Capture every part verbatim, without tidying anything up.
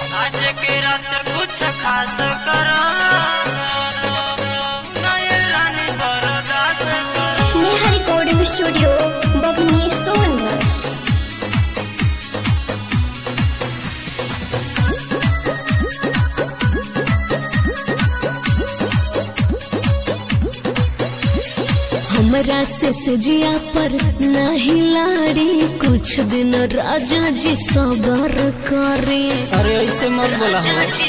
आज के रात कुछ खास करो नए रानी बरदास करो। नेहा रिकॉर्डिंग स्टूडियो बगनी सोनभद्र। हमरा से सजिया पर नहीं लाड़ी कुछ दिन राजा जी सबर करे। अरे ऐसे मत बोला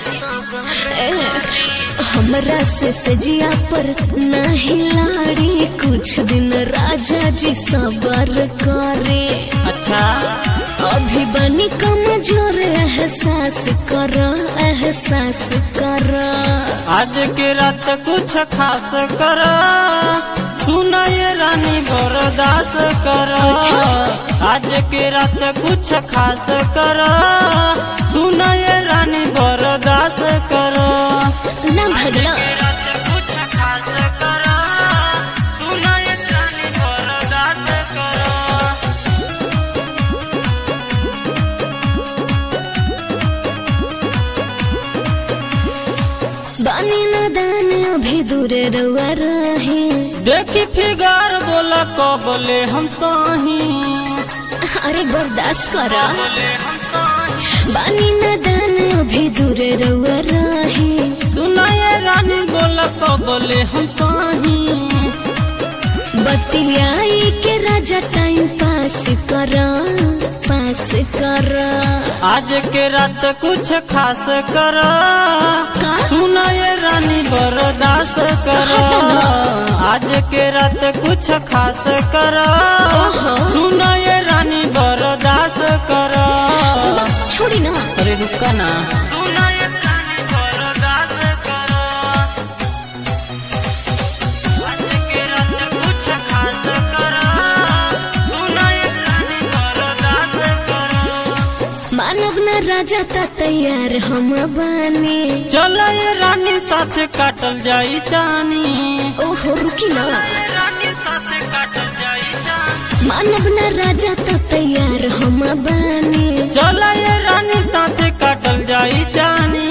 हमरा से सजिया पर नहीं लाड़ी कुछ दिन राजा जी सबर करे। अच्छा अभी बनी कमजोर एहसास कर एहसास कर। आज के रात कुछ खास कर सुना ये रानी बरदास कर। आज के रात कुछ खास कर सुना ये रानी बरदास कर। ना भगला कुछ खास कर सुना ये रानी बरदास कर। बानी नदान अभी दूरे रउआ रहे। देखी फिगार बोला कबले हम साही। अरे बर्दाश्त कर बानी नदान अभी दूरे रउआ रहे। सुना ये रानी बोला कबले हम साही। बतियाई के राजा टाइम पास कर पास कर। आज के रात कुछ खास कर सुना ये रानी बरदास कर। आज के रात कुछ खास कर सुना ये रानी बरदास कर। छोड़ी ना अरे रुका ना सुना ये रानी बरदास कर। आज के रात कुछ खास कर सुना ये रानी बरदास कर। मानव न राजा ता तैयार हम बानी। चलो ये रानी साथ काटल जाई चानी। ओहो रुकी ना रानी साथ काटल जाई चानी। मानव न राजा ता तैयार हम बानी। चलो ये रानी साथ काटल जाई चानी।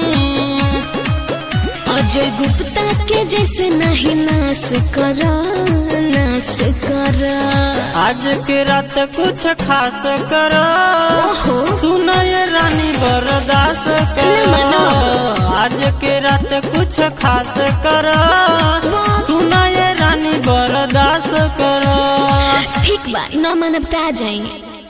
अजय गुप्ता के जैसे नहीं नाश कर नाश कर। आज के रात कुछ खास कर सुना ये रानी बरदास कर। आज के रात कुछ खास कर सुना ये रानी बरदास कर। ठीक बा न मानव आ जाएंगे।